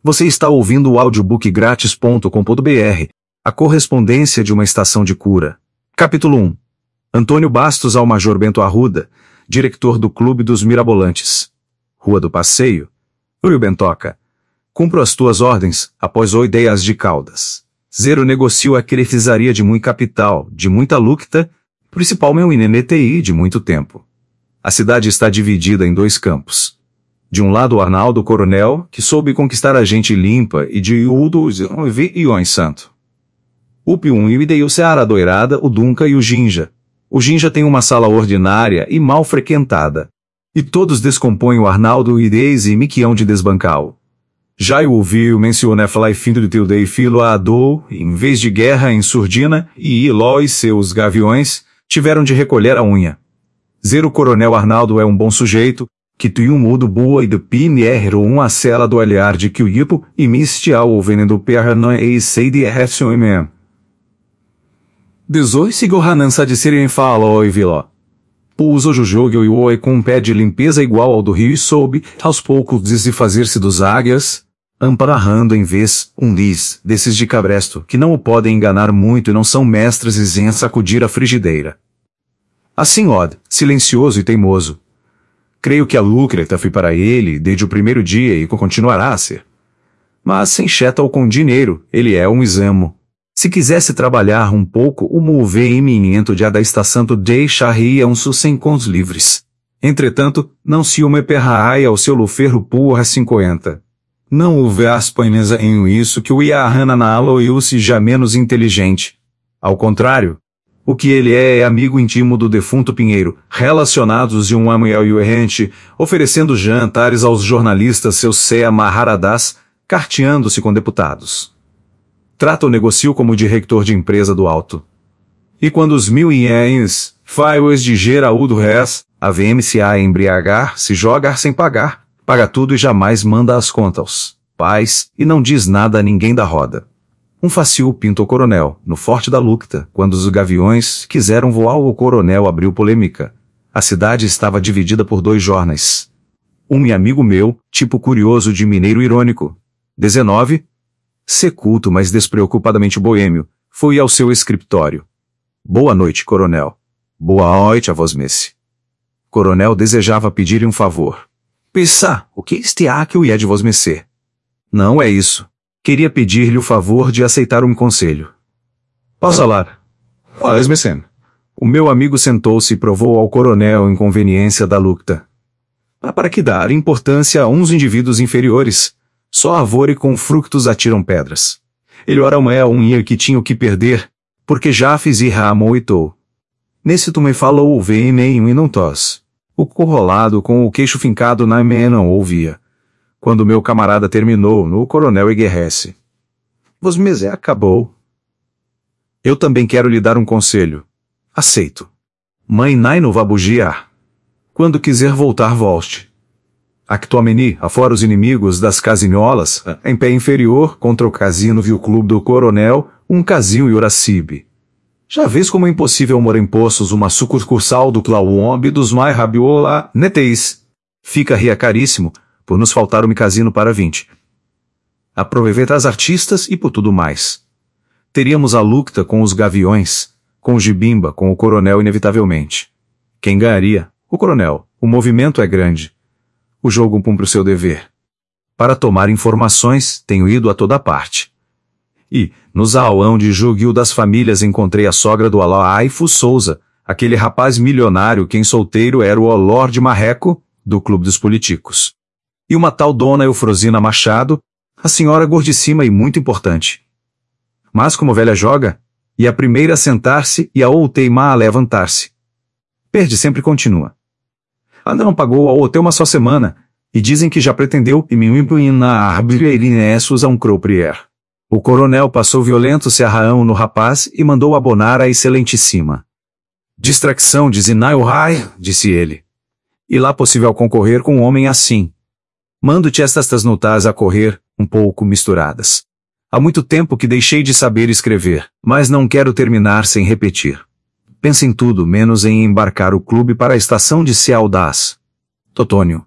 Você está ouvindo o audiobookgratis.com.br, a correspondência de uma estação de cura. Capítulo 1. Antônio Bastos ao Major Bento Arruda, diretor do Clube dos Mirabolantes. Rua do Passeio. Rio Bentoca. Cumpro as tuas ordens, após 8 ideias de Caldas. Zero negocio a crefisaria de muito capital, de muita lucta, principal meu INNTI de muito tempo. A cidade está dividida em 2 campos. De um lado o Arnaldo Coronel, que soube conquistar a gente limpa, e de outro o Ion Santo. O Pium e o Ideio Seara Doirada, o Dunca e o Ginja. O Ginja tem uma sala ordinária e mal frequentada. E todos descompõem o Arnaldo e Deis e Miquião de desbancá-lo. Já eu ouvi mencionar falar fim do teu dei filo a Adou, em vez de guerra em surdina, e Iló e seus gaviões tiveram de recolher a unha. Zero Coronel Arnaldo é um bom sujeito, que tu mudo boa e de pinheiro a cela do olhar de que o ipo e mistial o venendo perra não é sei de mesmo. Desoi se gorranança de serem fala oi viló. Pus o jogo e o oi com um pé de limpeza igual ao do rio e soube, aos poucos desfazer-se dos águias, amparando em vez um lis, desses de cabresto, que não o podem enganar muito e não são mestres em sacudir a frigideira. Assim Odd, silencioso e teimoso. Creio que a lucreta foi para ele desde o primeiro dia e continuará a ser. Mas sem cheta ou com dinheiro, ele é um examo. Se quisesse trabalhar um pouco, o movimento de da estação deixaria uns 100 contos livres. Entretanto, não se uma perraia ao seu luferro porra 50. Não houve aspanesa em isso que o Iahana na aloiu-se já menos inteligente. Ao contrário, o que ele é amigo íntimo do defunto Pinheiro, relacionados de um amigo e errante, oferecendo jantares aos jornalistas seus amarradas, carteando-se com deputados. Trata o negocio como de reitor de empresa do alto. E quando os 1000 ienes, faz de Geraldo Res, a VMCA embriagar, se jogar sem pagar, paga tudo e jamais manda as contas aos pais, e não diz nada a ninguém da roda. Um facio pintou o coronel, no Forte da Lucta, quando os gaviões quiseram voar o coronel abriu polêmica. A cidade estava dividida por 2 jornais. Um amigo meu, tipo curioso de mineiro irônico. 19. Seculto mas despreocupadamente boêmio, foi ao seu escritório. Boa noite, coronel. Boa noite a vós messe. Coronel desejava pedir um favor. Pensá, o que este há que eu ia de vós messe? Não é isso. Queria pedir-lhe o favor de aceitar um conselho. Pausa lá. Olha, mecen. O meu amigo sentou-se e provou ao coronel a inconveniência da lucta. Para que dar importância a uns indivíduos inferiores? Só avore com frutos atiram pedras. Ele ora é um ia que tinha o que perder, porque já fiz e ramoitou. Nesse tu me falou o veneno e não tos. O corrolado com o queixo fincado na me não ouvia. Quando meu camarada terminou, no coronel eguerrece. Vos mesé acabou. Eu também quero lhe dar um conselho. Aceito. Mãe nai no vá bugiar. Quando quiser voltar, volte. Actuameni, afora os inimigos das casinholas, em pé inferior, contra o casino viu o clube do coronel, um casinho e Uracibe. Já vês como é impossível morar em poços uma sucursal do Clauombe dos mai rabiola, neteis. Fica ria caríssimo, por nos faltar um casino para 20. Aproveita as artistas e por tudo mais. Teríamos a lucta com os gaviões, com o Gibimba, com o coronel inevitavelmente. Quem ganharia? O coronel. O movimento é grande. O jogo cumpre o seu dever. Para tomar informações, tenho ido a toda parte. E, no zaolão de Juguil das Famílias encontrei a sogra do Aloaifu Souza, aquele rapaz milionário quem solteiro era o Lorde Marreco, do Clube dos Politicos. E uma tal dona Eufrosina Machado, a senhora gordicima e muito importante. Mas como velha joga, e a primeira a sentar-se e a outeima a levantar-se. Perde sempre continua. Ainda não pagou ao hotel uma só semana, e dizem que já pretendeu e me na arbeirinесsos a um croprier. O coronel passou violento cerraão no rapaz e mandou abonar a excelentíssima. Distração de Zinaio Rai, disse ele. E lá possível concorrer com um homem assim. Mando-te estas notas a correr, um pouco misturadas. Há muito tempo que deixei de saber escrever, mas não quero terminar sem repetir. Pensa em tudo menos em embarcar o clube para a estação de Cialdaz. Totônio.